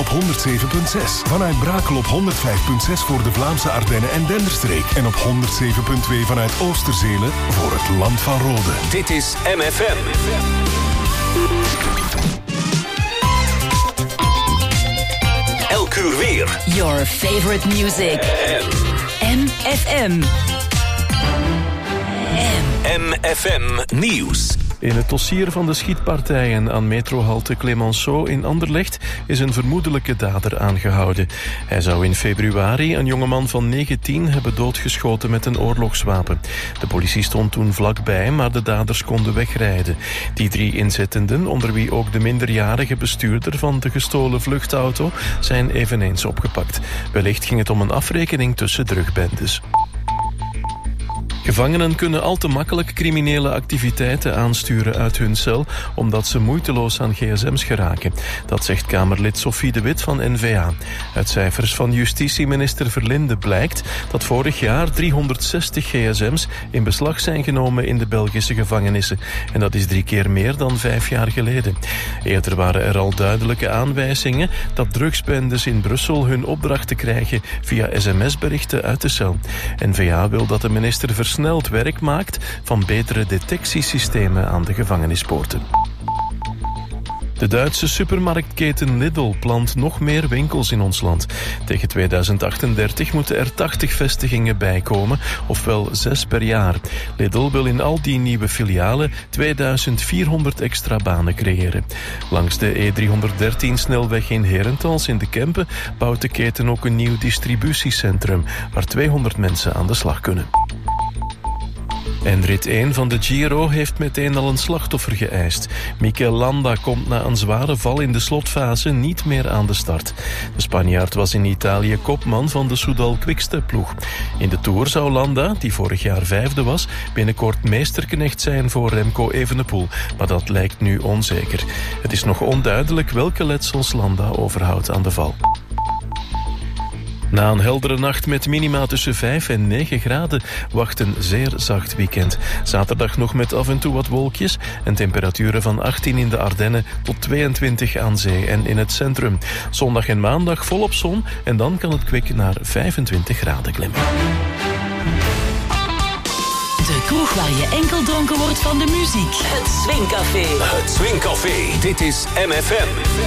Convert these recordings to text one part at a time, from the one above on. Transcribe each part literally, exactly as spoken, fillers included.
op honderd zeven komma zes. Vanuit Brakel op honderd vijf komma zes voor de Vlaamse Ardennen en Denderstreek. En op honderd zeven komma twee vanuit Oosterzelen voor het Land van Rode. Dit is M F M. Elk uur weer. Your favorite music. M F M. M F M Nieuws. In het dossier van de schietpartijen aan metrohalte Clemenceau in Anderlecht is een vermoedelijke dader aangehouden. Hij zou in februari een jongeman van negentien hebben doodgeschoten met een oorlogswapen. De politie stond toen vlakbij, maar de daders konden wegrijden. Die drie inzittenden, onder wie ook de minderjarige bestuurder van de gestolen vluchtauto, zijn eveneens opgepakt. Wellicht ging het om een afrekening tussen drugbendes. Gevangenen kunnen al te makkelijk criminele activiteiten aansturen uit hun cel, omdat ze moeiteloos aan gsm's geraken. Dat zegt Kamerlid Sophie de Wit van N V A. Uit cijfers van justitieminister Verlinde blijkt dat vorig jaar driehonderdzestig gsm's in beslag zijn genomen in de Belgische gevangenissen. En dat is drie keer meer dan vijf jaar geleden. Eerder waren er al duidelijke aanwijzingen dat drugsbendes in Brussel hun opdrachten krijgen via sms-berichten uit de cel. N V A wil dat de minister versneld werk maakt van betere detectiesystemen aan de gevangenispoorten. De Duitse supermarktketen Lidl plant nog meer winkels in ons land. Tegen tweeduizend achtendertig moeten er tachtig vestigingen bijkomen, ofwel zes per jaar. Lidl wil in al die nieuwe filialen tweeduizend vierhonderd extra banen creëren. Langs de E driehonderddertien snelweg in Herentals in de Kempen bouwt de keten ook een nieuw distributiecentrum, waar tweehonderd mensen aan de slag kunnen. En rit één van de Giro heeft meteen al een slachtoffer geëist. Mikel Landa komt na een zware val in de slotfase niet meer aan de start. De Spanjaard was in Italië kopman van de Soudal Quickstep-ploeg. In de Tour zou Landa, die vorig jaar vijfde was, binnenkort meesterknecht zijn voor Remco Evenepoel. Maar dat lijkt nu onzeker. Het is nog onduidelijk welke letsels Landa overhoudt aan de val. Na een heldere nacht met minima tussen vijf en negen graden wacht een zeer zacht weekend. Zaterdag nog met af en toe wat wolkjes en temperaturen van achttien in de Ardennen tot tweeëntwintig aan zee en in het centrum. Zondag en maandag volop zon en dan kan het kwik naar vijfentwintig graden klimmen. De kroeg waar je enkel dronken wordt van de muziek. Het Swingcafé. Het Swingcafé. Dit is M F M.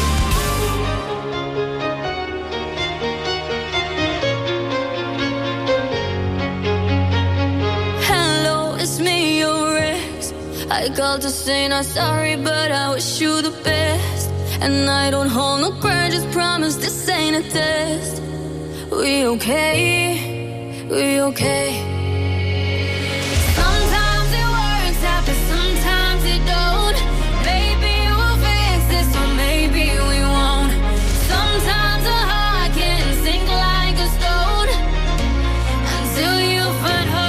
I called to say not sorry, but I wish you the best. And I don't hold no grudges, promise this ain't a test. We okay, we okay. Sometimes it works out, but sometimes it don't. Maybe we'll fix this, or maybe we won't. Sometimes a heart can sink like a stone until you find home.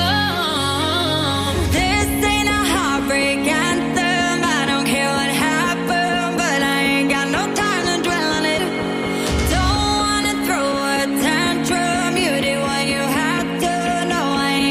Don't wanna throw a tantrum. You did what you had to. No, I ain't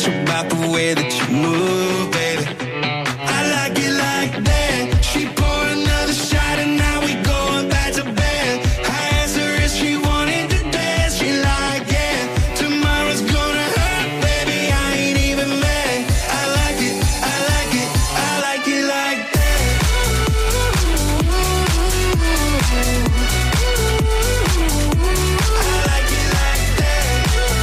special about the way that you move, baby. I like it like that. She poured another shot and now we going back to bed. I asked her if she wanted to dance. She like, yeah, tomorrow's gonna hurt, baby. I ain't even mad. I like it, I like it, I like it like that. I like it like that.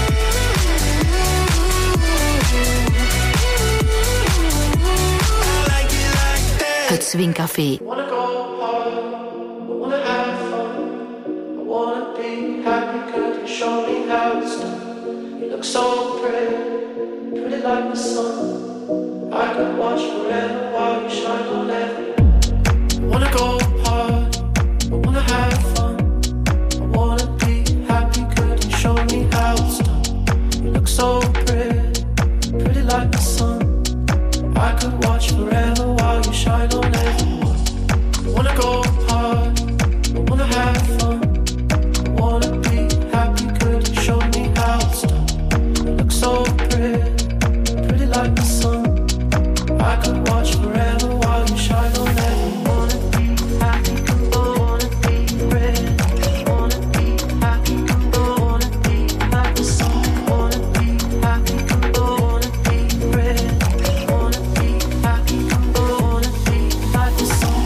I like it like that. Het Swingcafé. Wanna go hard, I wanna have fun, I wanna be happy, could you show me how it's done? You look so pretty, pretty like the sun. I could watch forever while you shine on everyone. Wanna go hard, I wanna have fun, I wanna be happy, could you show me how it's done? You look so pretty, pretty like the sun. I could watch forever while you shine on everyone. Wanna go hard, I wanna have fun, I wanna be happy, could you show me how it's done? You look so pretty, pretty like the sun. I could watch forever while you shine on everyone. Wanna be happy, wanna be pretty, wanna be happy, wanna be like the sun. Wanna be happy, wanna be pretty, wanna be happy, wanna be like the sun.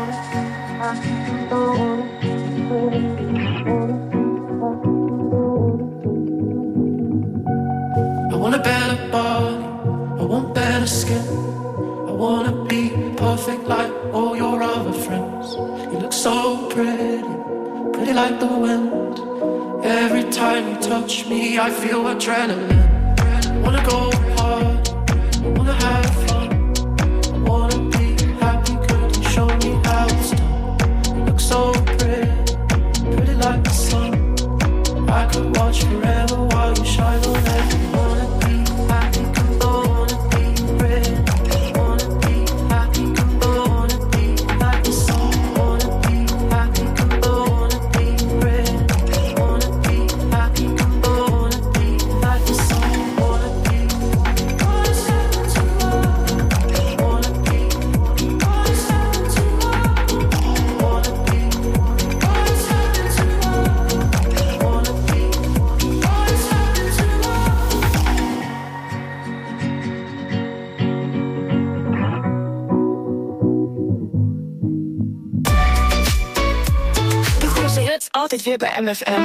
I want a better body, I want better skin, I wanna be perfect like all your other friends. You look so pretty, pretty like the wind. Every time you touch me I feel adrenaline. Wanna go hard, I wanna have fun, I wanna be happy, could you show me how it's done? You look so pretty, pretty like the sun. I could watch forever while you shine on everyone. Wanna be happy, wanna be pretty, wanna be happy, wanna be like the sun. Wanna be happy, wanna be pretty, wanna be happy, wanna be like the sun. Wanna be, wanna step into love. Wanna be, wanna step into love. Wanna be, wanna step into love. Wanna be, wanna step into love. De grootste hits altijd weer bij M F M.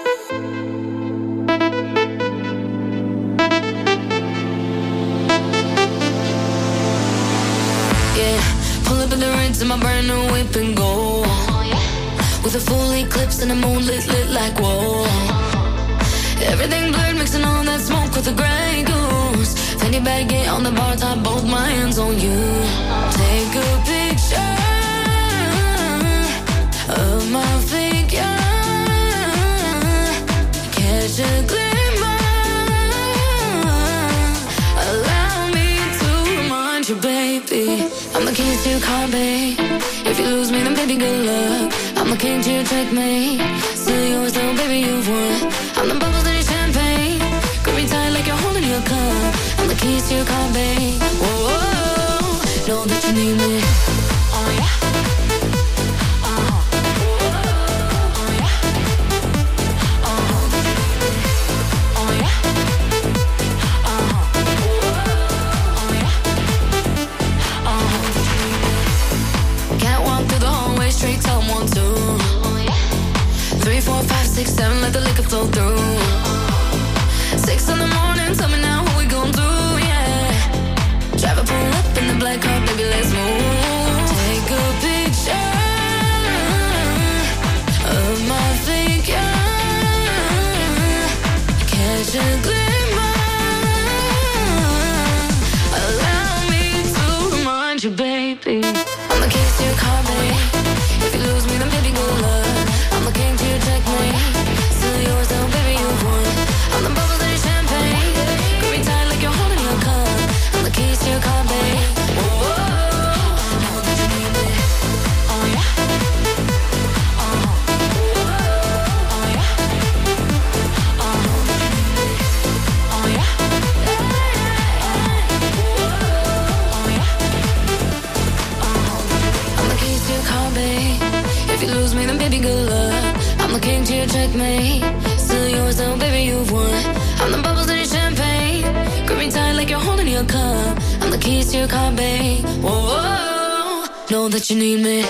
Yeah, pull up in the rinse in my brand new whip and go. With a full eclipse and the moon lit, lit like whoa. Everything blurred, mixing all that smoke with the Grey Goose. Fanny baggy on the bar top, both my hands on you. Take a picture of my figure. Catch a glimmer. Allow me to remind you, baby, I'm the keys to your car, babe. If you lose me, then baby, good luck. I'm the king to your checkmate. Still yours, though, baby, you've won. I'm the bubbles in your champagne. Grip me tight like you're holding your cup. I'm the keys to your car, babe. Whoa, whoa, whoa. Know that you need me. Oh, yeah. Uh-huh. Oh, yeah. Uh-huh. Oh, yeah. Uh-huh. Oh, yeah. Uh-huh. Can't walk through the hallway straight, tell them one, two. Three, four, five, six, seven, let the liquor flow through. Six in the morning, tell me now what we gon' do, yeah. Drive a pull up in the black car, baby, let's move. Take a picture of my figure. Catch a glimmer. Allow me to remind you, baby, I'm the keys to your car, baby. If you lose me, then baby, good luck. I'm the king to your checkmate. Still yours, though, baby, you've won. to your checkmate. Still yours though, baby, you've won. I'm the bubbles in your champagne. Grip me tight like you're holding your cup. I'm the keys to your car, babe. Whoa, whoa, know that you need me.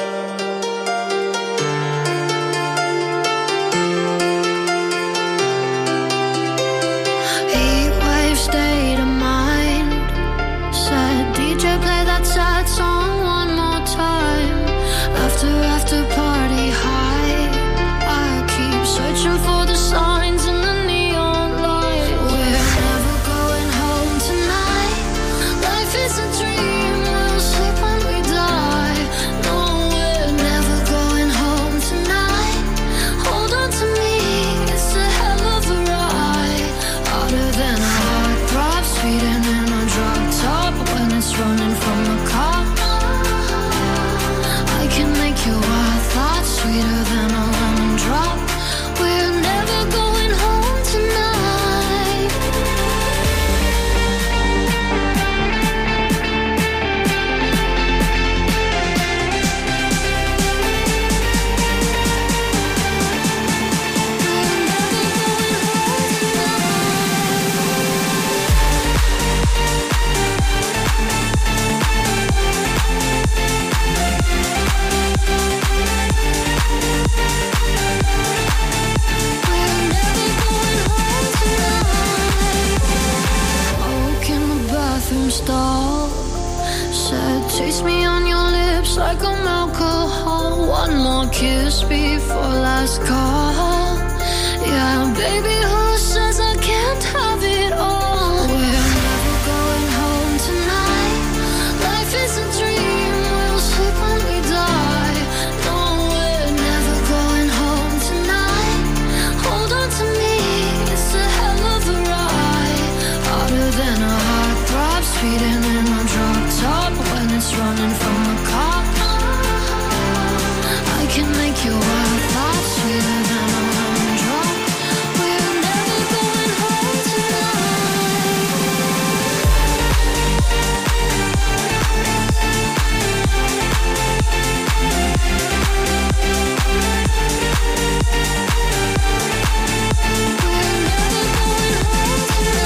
Heatwave state of mind. Said D J play that sad song one more time. After after party high, I keep searching for the signs in the neon light. We're never going home tonight. Life is a dream, we'll sleep when we die. No, we're never going home tonight. Hold on to me, it's a hell of a ride. Harder than a heart throb, speeding in a drop top when it's running from the car. I can make your wild thoughts sweeter than a lemon drop. We're never going home tonight. Smoke in the bathroom stall. Said, taste me on your lips like I'm alcohol. One more kiss before last call. Yeah, baby, who says I can't have it all? We're never going home tonight. Life is a dream, we'll sleep when we die. No, we're never going home tonight. Hold on to me, it's a hell of a ride. Harder than a heart throb, speeding in a drop top when it's running from a cop. I can make your wild thoughts sweeter than a lemon drop. We're never going home tonight. We're never going home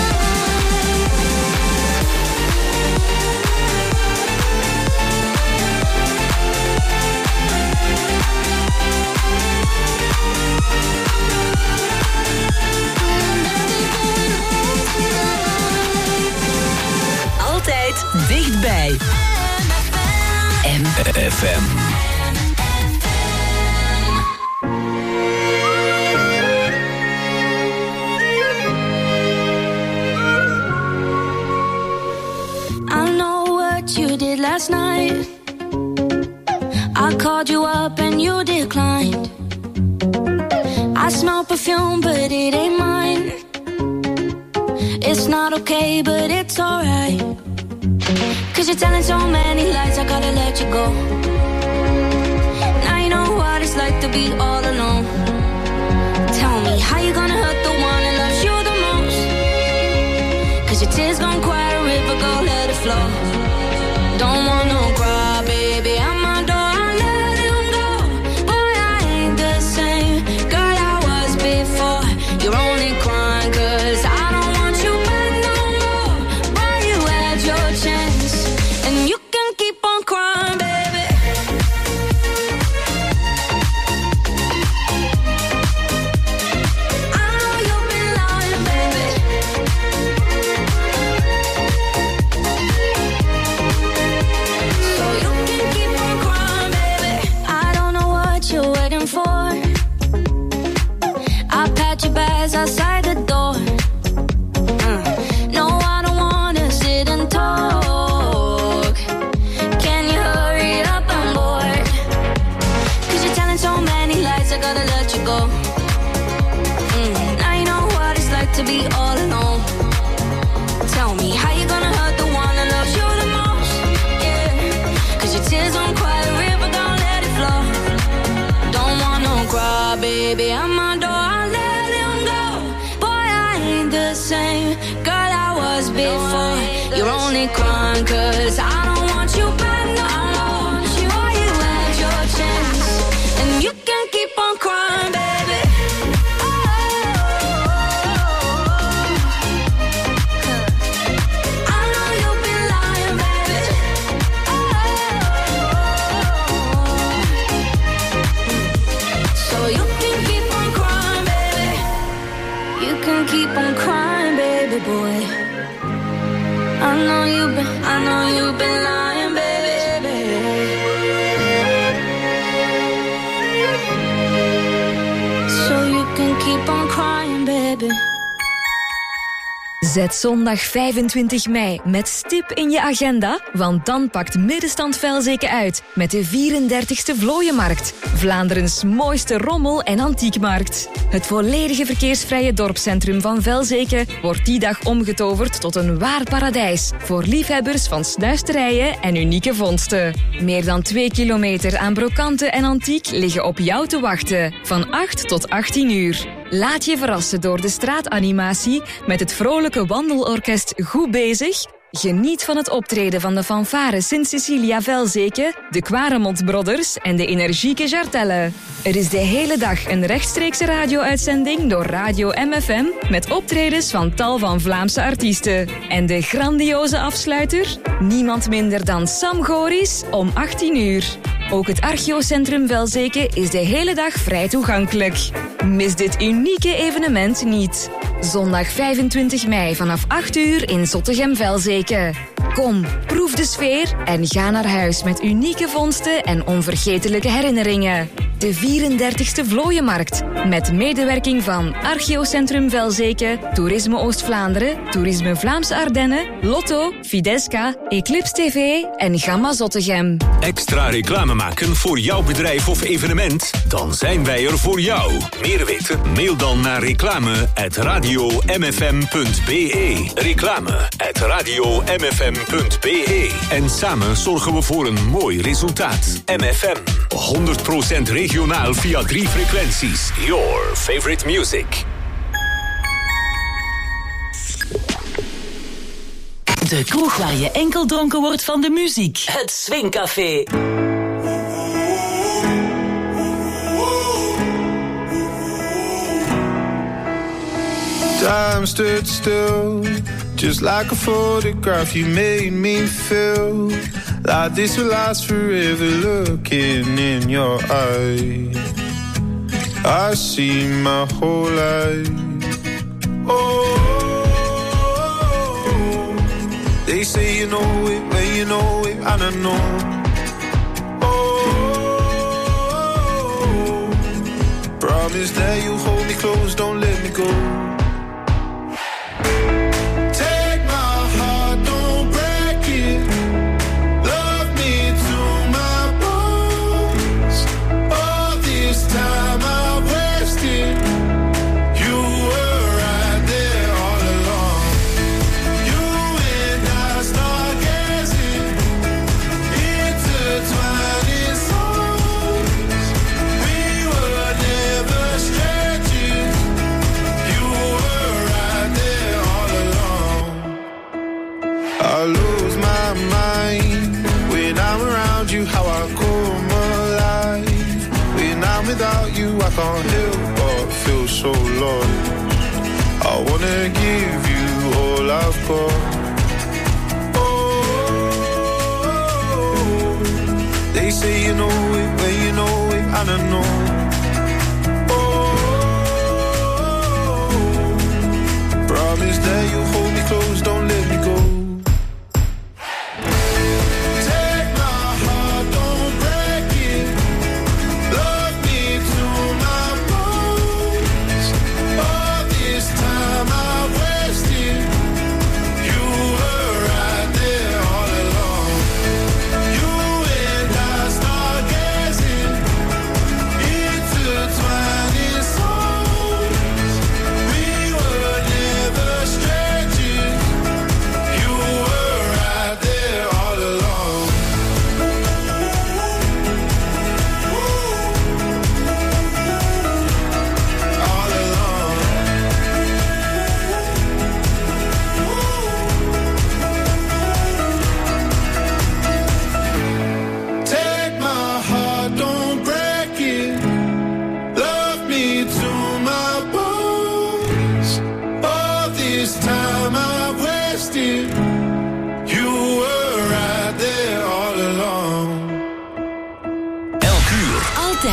Altijd dichtbij. M F M. I know what you did last night. I called you up and you declined. I smell perfume, but it ain't mine. It's not okay, but it's alright. Cause you're telling so many lies, I gotta let you go. Now you know what it's like to be all alone. Tell me, how you gonna hurt the one that loves you the most? Cause your tears gon' quiet a river, go let it flow. Don't want no cry, baby, I'm my door, I let him go. Boy, I ain't the same girl I was before. You're only crying cause I don't want you back no more. Boy, you had your chance, and you can keep on crying, baby. I know you've been lying, baby. So you can keep on crying, baby. I don't know what you're waiting for. I packed your bags outside the door. Uh, no, I don't wanna sit and talk. Can you hurry up? I'm bored. Cause you're telling so many lies, I gotta let you go. Mm, now you know what it's like to be all alone. Tell me, how you gonna hurt the one that loves you the most? Yeah, cause your tears don't quiet a river, don't let it flow. Don't want no cry, baby, I'm my door, I let him go. Boy, I ain't the same girl I was before. You're only crying cause I don't want you back no more. Boy, you had your chance, and you can keep on crying, baby. boy. I know you've been, I know you've been lying, baby. So you can keep on crying, baby. Zet zondag vijfentwintig mei met stip in je agenda, want dan pakt Middenstand Velzeke uit met de vierendertigste Vlooienmarkt. Vlaanderens mooiste rommel- en antiekmarkt. Het volledige verkeersvrije dorpscentrum van Velzeke wordt die dag omgetoverd tot een waar paradijs voor liefhebbers van snuisterijen en unieke vondsten. Meer dan twee kilometer aan brokanten en antiek liggen op jou te wachten, van acht tot achttien uur. Laat je verrassen door de straatanimatie met het vrolijke wandelorkest Goed Bezig. Geniet van het optreden van de fanfare Sint-Cecilia Velzeke, de Quaremont Brothers en de energieke Jartelle. Er is de hele dag een rechtstreekse radio-uitzending door Radio M F M met optredens van tal van Vlaamse artiesten. En de grandioze afsluiter? Niemand minder dan Sam Goris om achttien uur. Ook het Archeocentrum Velzeke is de hele dag vrij toegankelijk. Mis dit unieke evenement niet. Zondag vijfentwintig mei vanaf acht uur in Zottegem-Velzeke. Kom, proef de sfeer en ga naar huis met unieke vondsten en onvergetelijke herinneringen. De vierendertigste Vlooienmarkt. Met medewerking van Archeocentrum Velzeke, Toerisme Oost-Vlaanderen, Toerisme Vlaamse Ardennen, Lotto, Fidesca, Eclipse T V en Gamma Zottegem. Extra reclame maken voor jouw bedrijf of evenement? Dan zijn wij er voor jou. Meer weten? Mail dan naar reclame at radio m f m punt b e. Reclame at radio m f m punt b e. En samen zorgen we voor een mooi resultaat. M F M, honderd procent regionaal via drie frequenties. Your favorite music. De kroeg waar je enkel dronken wordt van de muziek. Het Swingcafé. Time stood still, just like a photograph. You made me feel like this will last forever. Looking in your eyes, I see my whole life. Oh, they say you know it when you know it, and I know. Oh, promise that you hold me close, don't let me go. I lose my mind when I'm around you, how I come alive. When I'm without you, I can't help but feel so lost. I wanna give you all I've got. Oh, they say you know it when you know it, and I know. Oh, promise that you hold me close, don't let me go.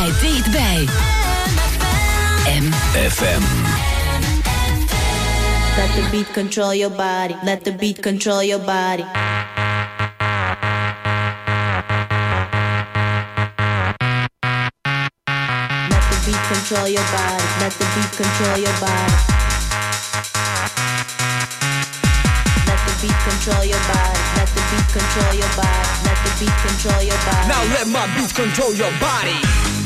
Dichtbij. M F M. Let the beat control your body. Let the beat control your body. Let the beat control your body. Let the beat control your body. Let the beat control your body. Let the beat control your body. Let the beat control your body. Now let my beat control your body.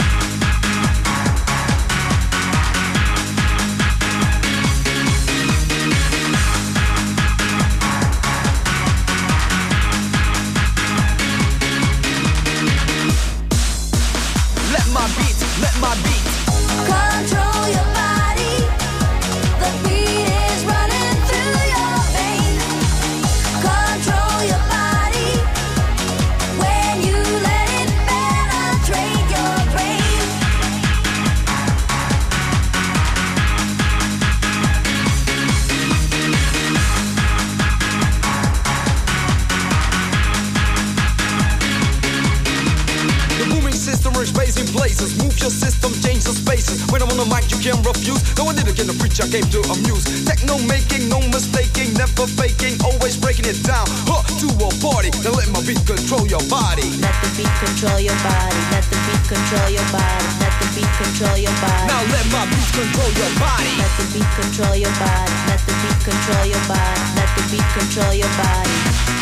Let my beat, let my beat control your body. The beat is running through your veins. Control your body. When you let it penetrate your brain. The booming system works in places. Move your system, change the spaces. When I'm on the mic, you can't refuse. No one did it, the preach, I came to amuse. Techno making, no mistaking, never faking, always breaking it down. Huh, to a party, now let my beat control your body. Let the beat control your body. Let the beat control your body. Let the beat control your body. Now let my beat control your body. Let the beat control your body. Let the beat control your body. Let the beat control your body.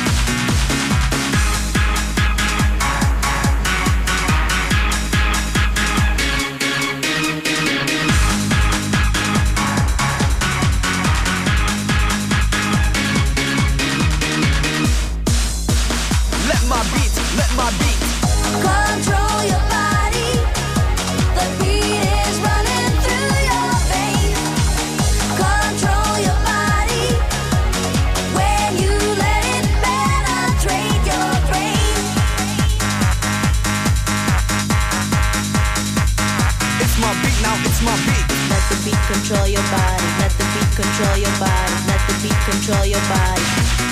Let my beat, let my beat Control your body. The beat is running through your veins. Control your body. When you let it penetrate your brain. It's my beat now, it's my beat. Let the beat control your body. Let the beat control your body. Let the beat control your body.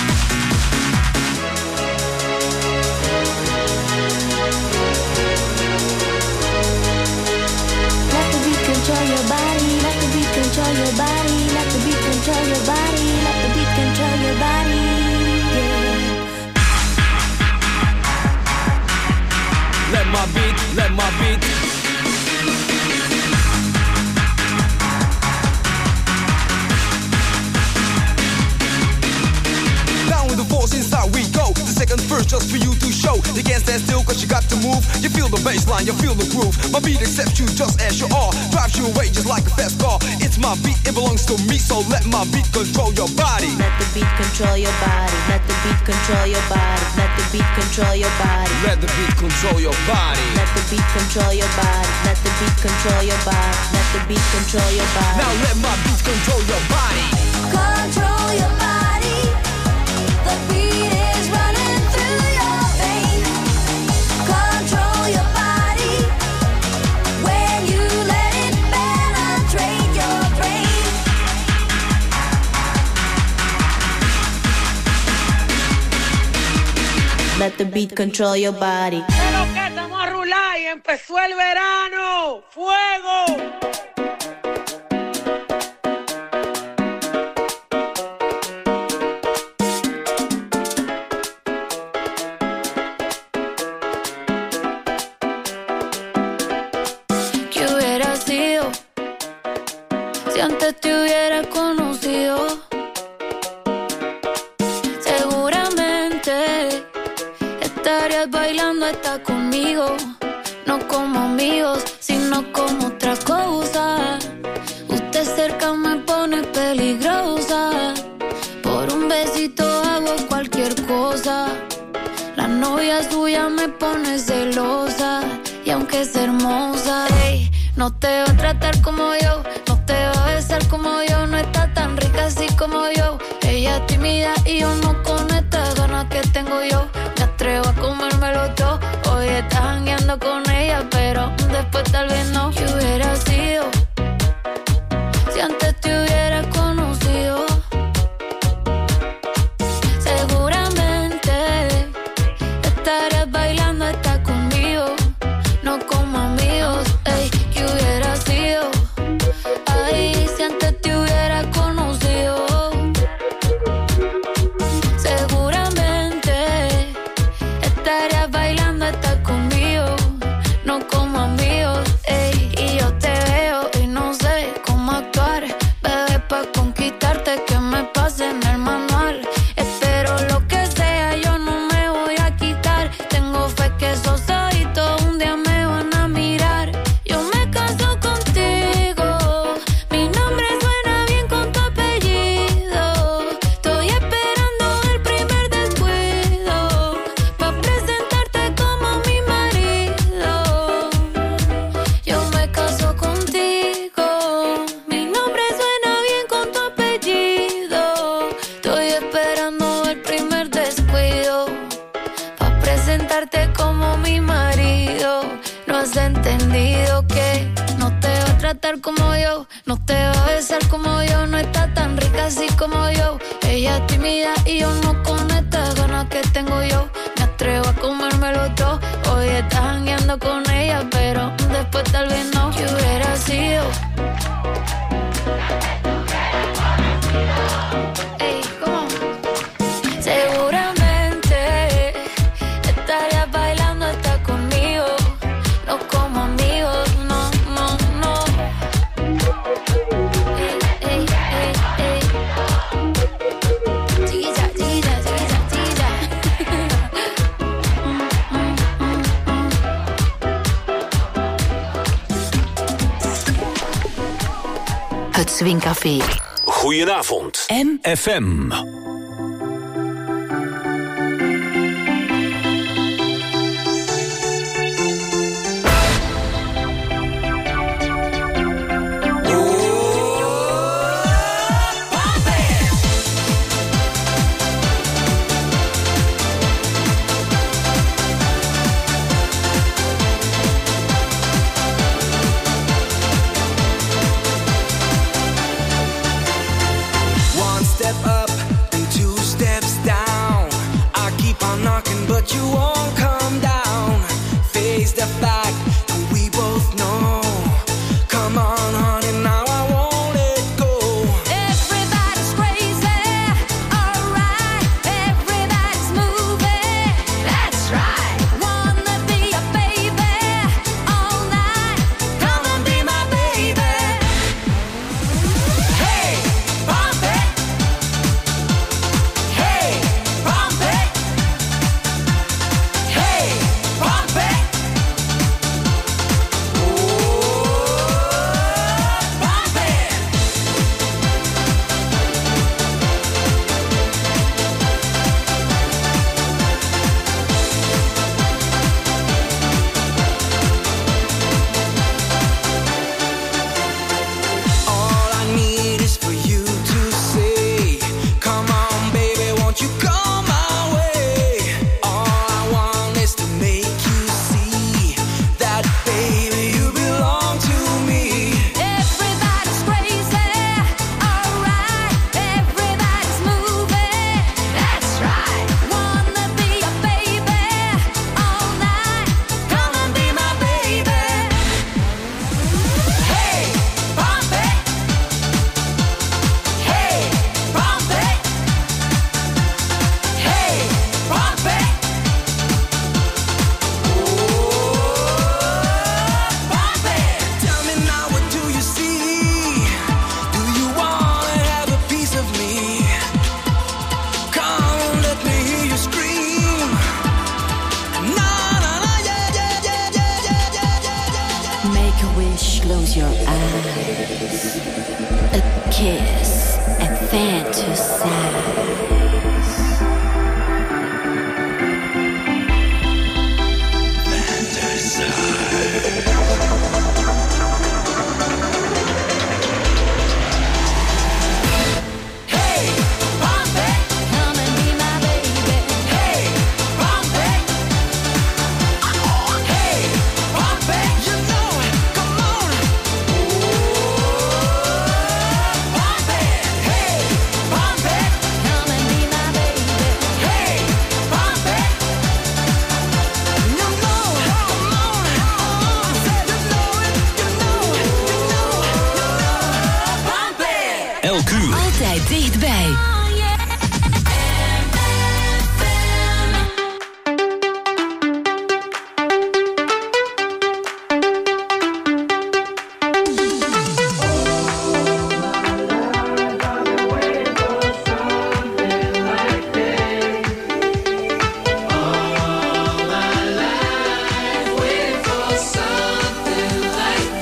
Let the beat control your body. Let the beat control your body. Let the beat control your body. Let the beat control your body. Yeah. Let my beat, let my beat down with the force inside we go. The second verse just for you to show. You can't stand still cause you got to move. You feel the bass line, you feel the groove. My beat accepts you just as you are. Drives you away just like a fast car. It's my beat, it belongs to me. So let my beat control your body. Let the beat control your body. Let the beat control your body. Let the beat control your body. Let the beat control your body. Let the beat control your body. Let the beat control your body. Let the beat control your body. Now let my beat control your body. Control your body. The beat is running through your veins. Control your body. When you let it penetrate your brain. Let the beat control your body. Pero que estamos a rular y empezó el verano. ¡Fuego! ¿Qué hubiera sido si antes te hubiera conocido? Seguramente estarías bailando hasta conmigo, no como amigos, sino como otra cosa. Usted cerca me pone peligrosa, por un besito hago cualquier cosa. La novia suya me pone celosa, y aunque es hermosa, ey, no te va a tratar como yo, no te va a besar como yo, no está tan rica así como yo. Ella es tímida y yo no con estas ganas que tengo yo. Me atrevo a comérmelo todo. Hoy estás jangueando con ella, pero después tal vez no. ¿Qué hubiera sido si antes te hubiera conocido? Seguramente estarías bailando hasta conmigo, no como amigos. Ey, ¿qué hubiera sido? Ay, si antes te hubiera conocido. yo. No te va a besar como yo, no está tan rica así como yo. Ella es tímida y yo no con estas ganas que tengo yo. Me atrevo a comérmelo todo. Hoy estás jangueando con ella, pero después tal vez no. ¿Qué hubiera sido? Ey, ¿cómo? Seguramente estarías bailando hasta conmigo. No como amigos, no, no, no. Ey, ey, ey, ey. Chiquilla, chiquilla, chiquilla, chiquilla. Het Swingcafé. Goedenavond. M. F M. Altijd dichtbij.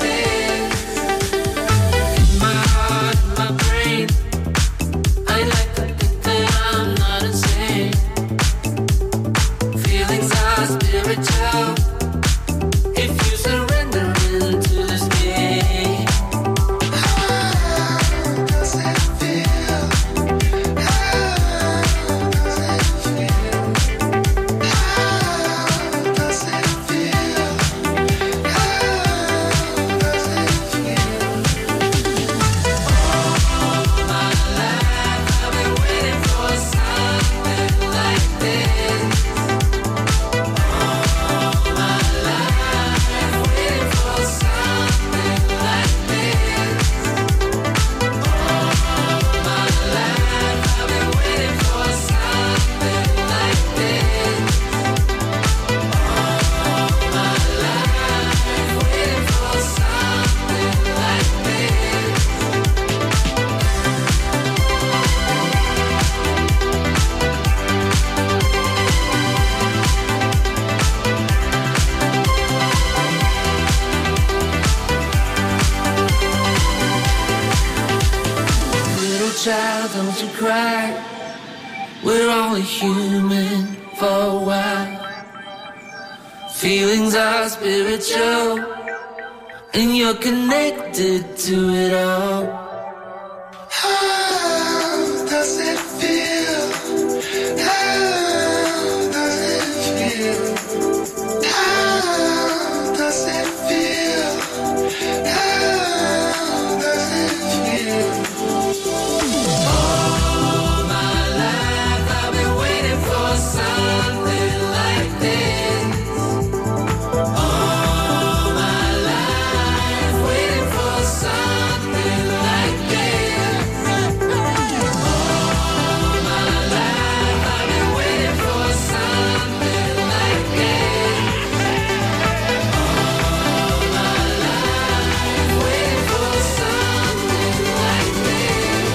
I like cry, don't you cry. We're only human for a while. Feelings are spiritual, and you're connected to it all. How does it feel? How does it feel? How does it feel? How does it feel? All my life I've been waiting for something like this. All my life waiting for something like this. All my life I've been waiting for something like this. All my life waiting for something like this.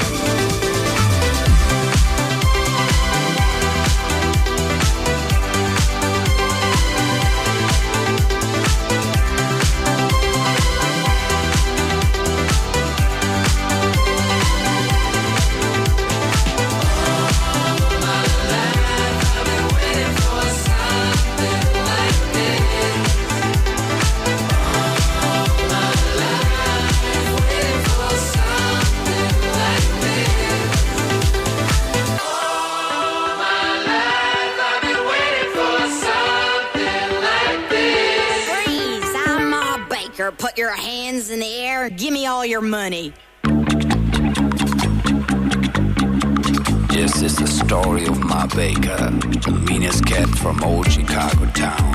Freeze! I'm Ma Baker. Put your hands in the air. Give me all your money. This is the story of Ma Baker, the meanest cat from old Chicago town.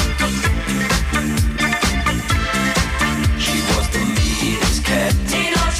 She was the meanest cat. Tino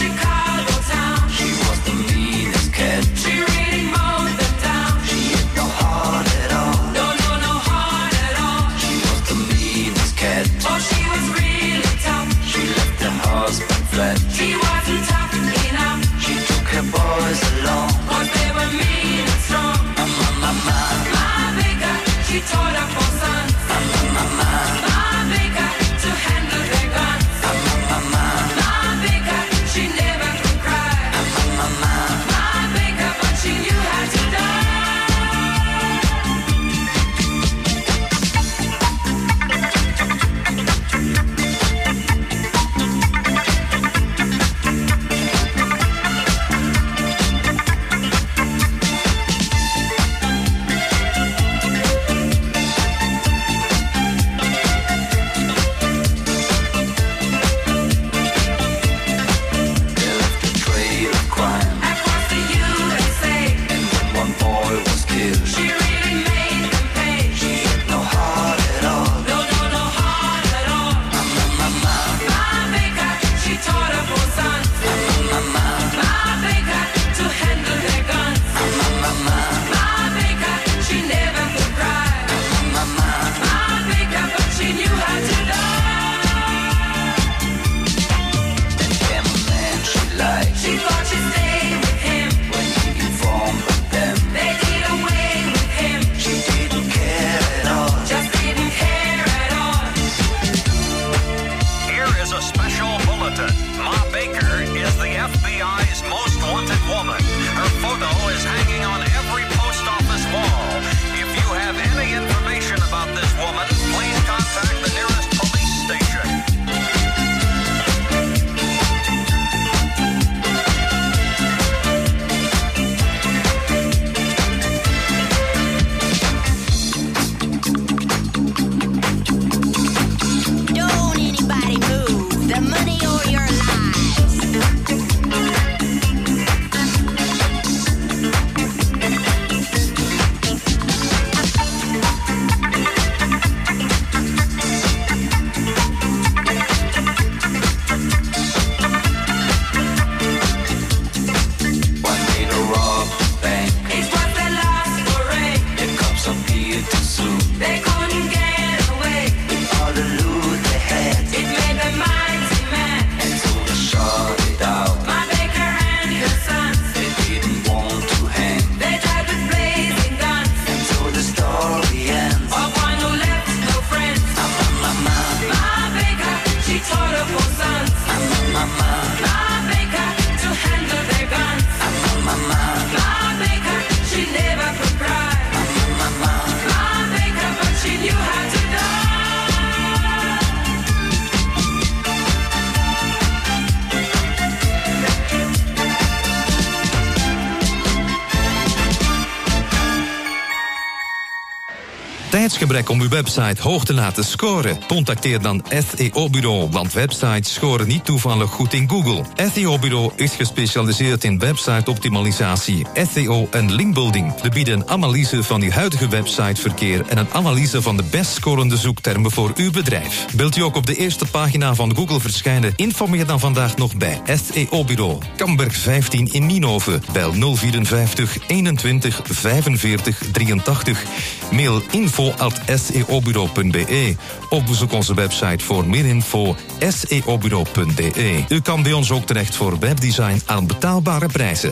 Tijdsgebrek om uw website hoog te laten scoren? Contacteer dan S E O-bureau, want websites scoren niet toevallig goed in Google. S E O-bureau is gespecialiseerd in website-optimalisatie, S E O en linkbuilding. We bieden een analyse van uw huidige websiteverkeer en een analyse van de best scorende zoektermen voor uw bedrijf. Wilt u ook op de eerste pagina van Google verschijnen? Informeer dan vandaag nog bij S E O-bureau. Kamberg vijftien in Nienhoven. Bel nul vierenvijftig eenentwintig vijfenveertig drieëntachtig. Mail info at s e o bureau punt b e. Of bezoek onze website voor meer info s e o bureau punt b e. U kan bij ons ook terecht voor webdesign aan betaalbare prijzen.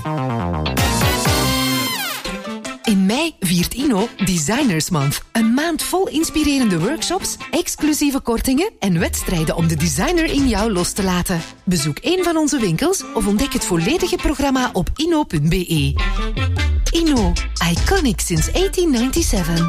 In mei viert Inno Designers Month. Een maand vol inspirerende workshops, exclusieve kortingen en wedstrijden om de designer in jou los te laten. Bezoek een van onze winkels of ontdek het volledige programma op inno punt b e. Inno, iconic since negentien negenennegentig.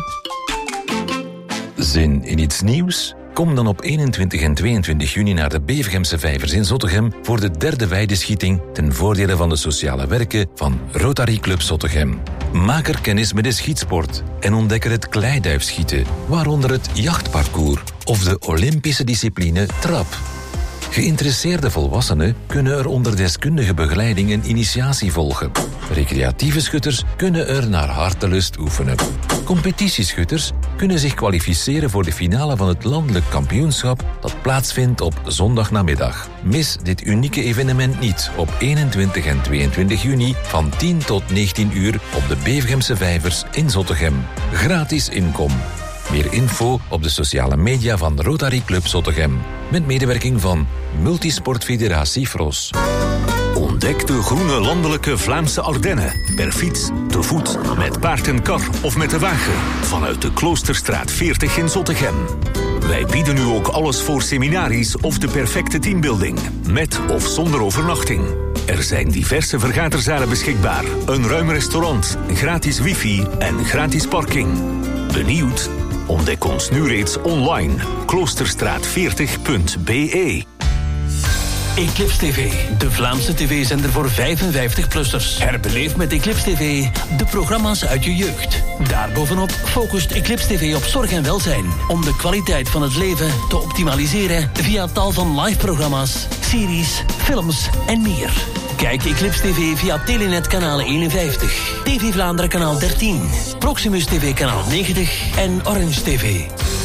Zin in iets nieuws? Kom dan op eenentwintig en tweeëntwintig juni naar de Bevergemse Vijvers in Zottegem voor de derde weideschieting ten voordele van de sociale werken van Rotary Club Zottegem. Maak er kennis met de schietsport en ontdek er het kleiduifschieten, waaronder het jachtparcours of de Olympische discipline trap. Geïnteresseerde volwassenen kunnen er onder deskundige begeleiding een initiatie volgen. Recreatieve schutters kunnen er naar hartelust oefenen. Competitieschutters kunnen zich kwalificeren voor de finale van het landelijk kampioenschap dat plaatsvindt op zondagnamiddag. Mis dit unieke evenement niet op eenentwintig en tweeëntwintig juni van tien tot negentien uur op de Bevergemse Vijvers in Zottegem. Gratis inkom. Meer info op de sociale media van Rotary Club Zottegem. Met medewerking van Multisportfederatie Fros. Ontdek de groene landelijke Vlaamse Ardennen. Per fiets, te voet, met paard en kar of met de wagen. Vanuit de Kloosterstraat veertig in Zottegem. Wij bieden nu ook alles voor seminaries of de perfecte teambuilding. Met of zonder overnachting. Er zijn diverse vergaderzalen beschikbaar. Een ruim restaurant, gratis wifi en gratis parking. Benieuwd? Ontdek ons nu reeds online. kloosterstraat veertig punt b e. Eclipse T V, de Vlaamse tv-zender voor vijfenvijftig-plussers. Herbeleef met Eclipse T V de programma's uit je jeugd. Daarbovenop focust Eclipse T V op zorg en welzijn. Om de kwaliteit van het leven te optimaliseren via tal van live-programma's, series, films en meer. Kijk Eclipse T V via Telenet kanaal eenenvijftig, T V Vlaanderen kanaal dertien, Proximus T V kanaal negentig en Orange T V.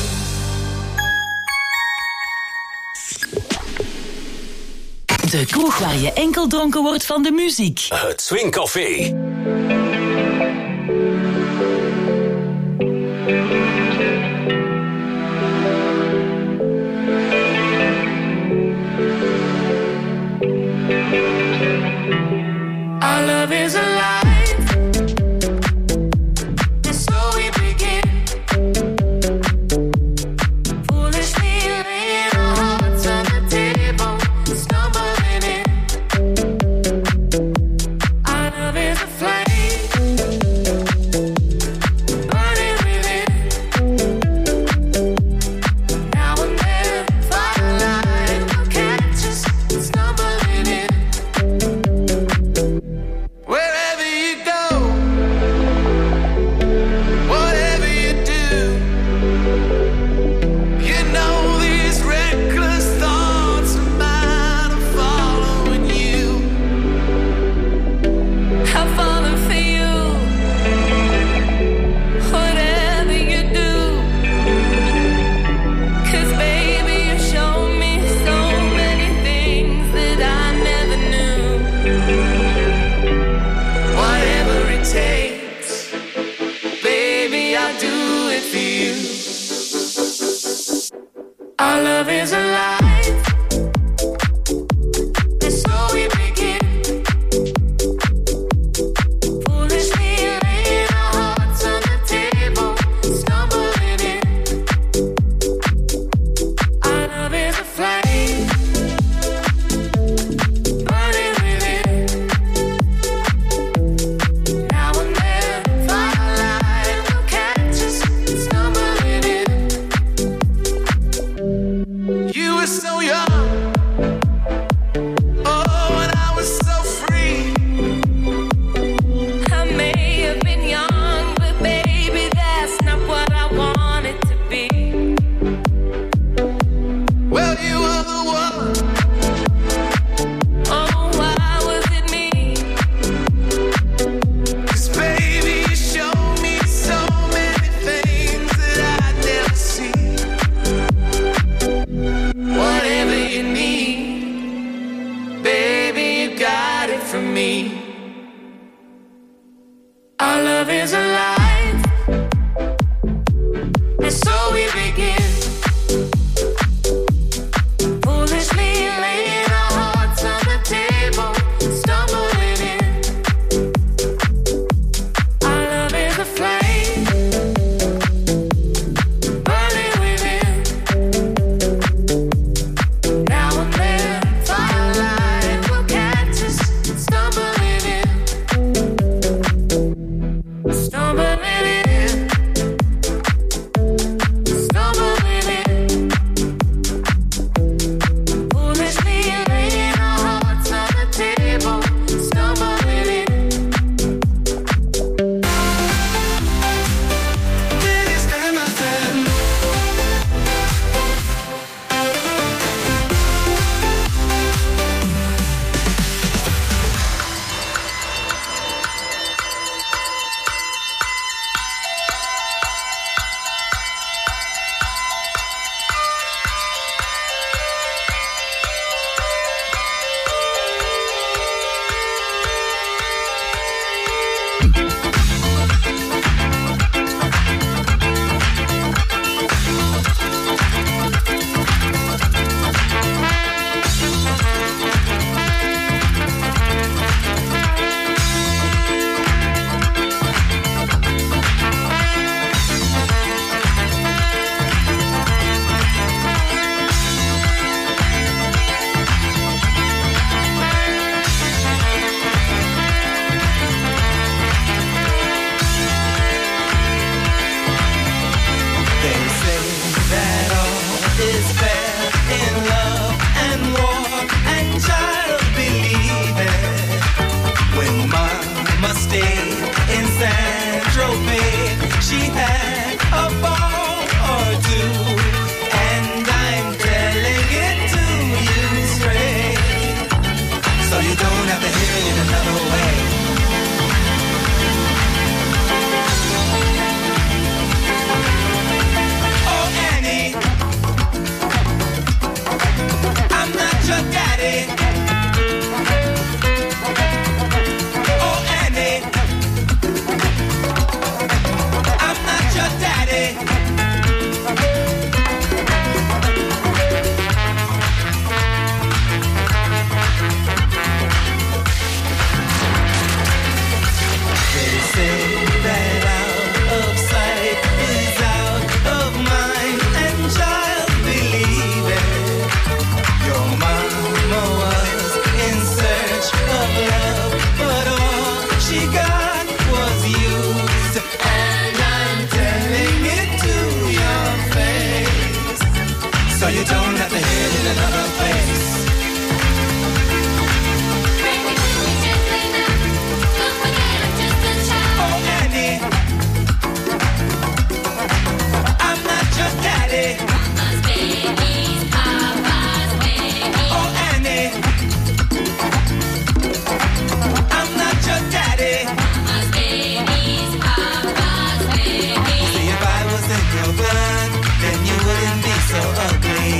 De kroeg waar je enkel dronken wordt van de muziek. Het Swing Café. Our love is alive. And so we begin. Foolishly laying our hearts on the table, stumbling in. Our love is a flame, burning within. Now and then, firelight will catch us stumbling in. Wherever you go, whatever you do, you know these reckless thoughts of mine are following you. I'm falling for you. Whatever you do, 'cause baby you show me so many things that I never knew. Whatever it takes, baby, I'll do it for you. Our love is alive, and so we begin. Foolishly laying our hearts on the table, stumbling in. Our love is a flame, burning within. Now and then, firelight will catch us stumbling in. You were she had a ball or two, and I'm telling it to you straight, so you don't have to hear it in another way. Oh Annie, I'm not your daddy. Oh Annie, I'm not your daddy. They say that out of sight is out of mind, and child, believe it. Your mama was in search of love, but all she got was used, and I'm telling it to your face, so you don't have to hear it in another place. Oh Annie, I'm not your daddy. Oh Annie, I'm not your daddy. See, if I was in your blood, then you wouldn't be so ugly.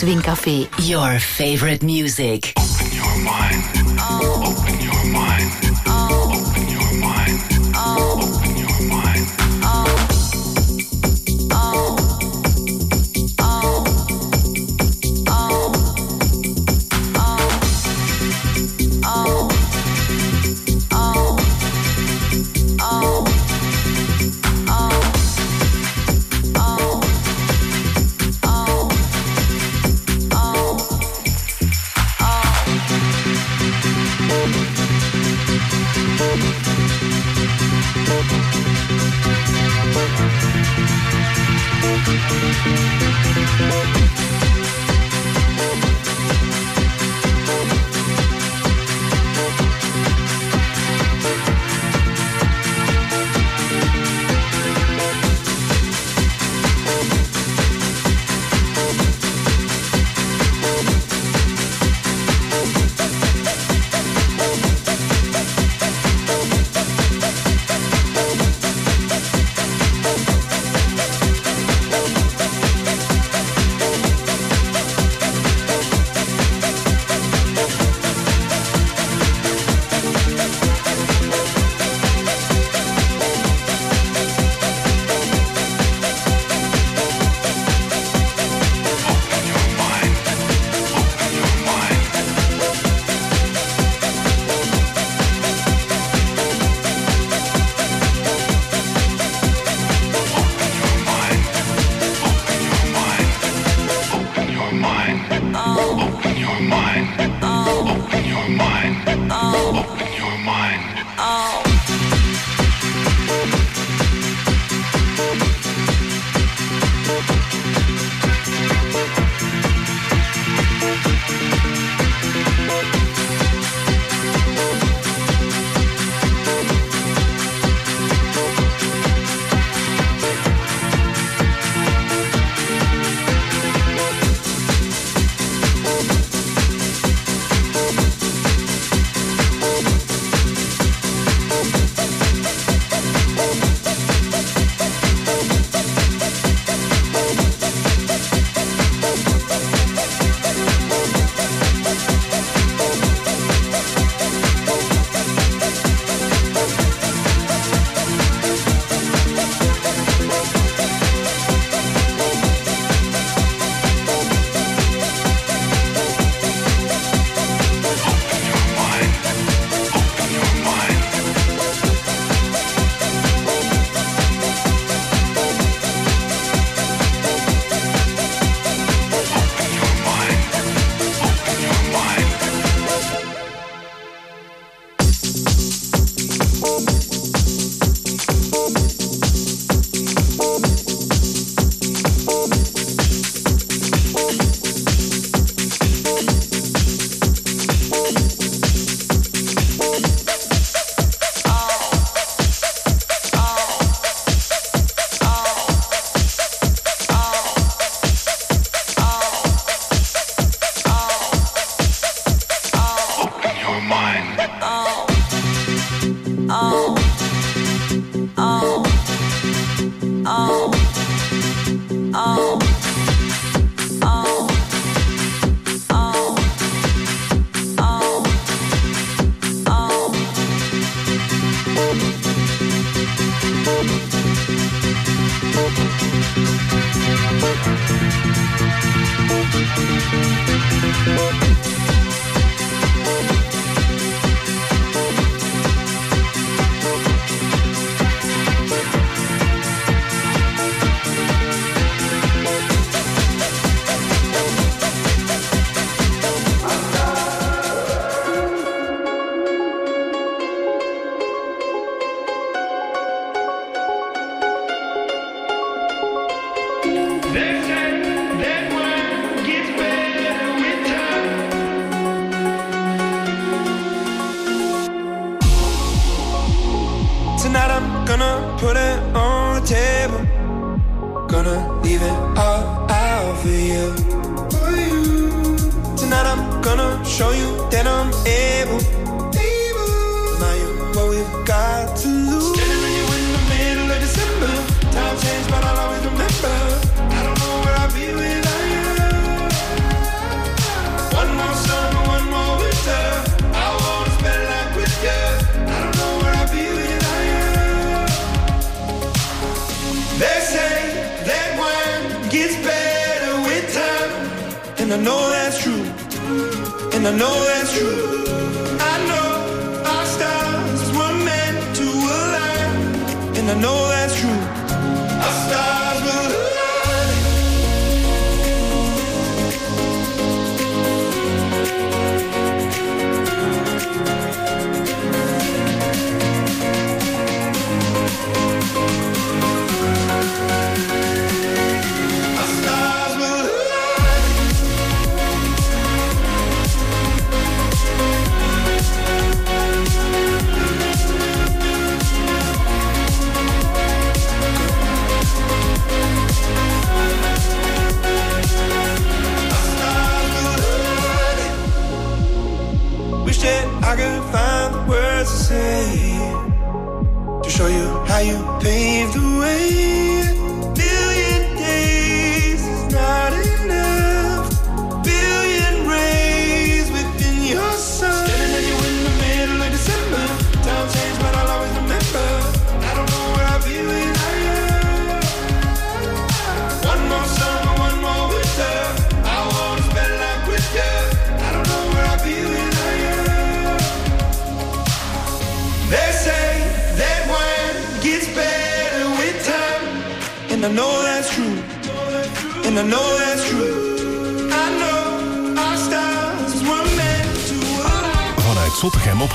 Swingcafé. Your favorite music. Open your mind. Open your mind. Open your mind. Open your mind. Time changed, but I'll always remember. I don't know where I'd be without you. I know that's true, and I know that's true. I know our stars were meant to align, and I know that's true. Our stars will align. I could find the words to say to show you how you paved the way. Billion days is not enough. Billion rays within your sun. Standing in you in the middle of December. Time changed, but I'll always remember. I don't know where I'll be without you. One more summer, one more winter. I wanna spend life with you. I don't know where I'll be without you. They say that wine gets better with time, and I know that's true, and I know that's true. I know our stars were meant to align. Vanuit Zottegem op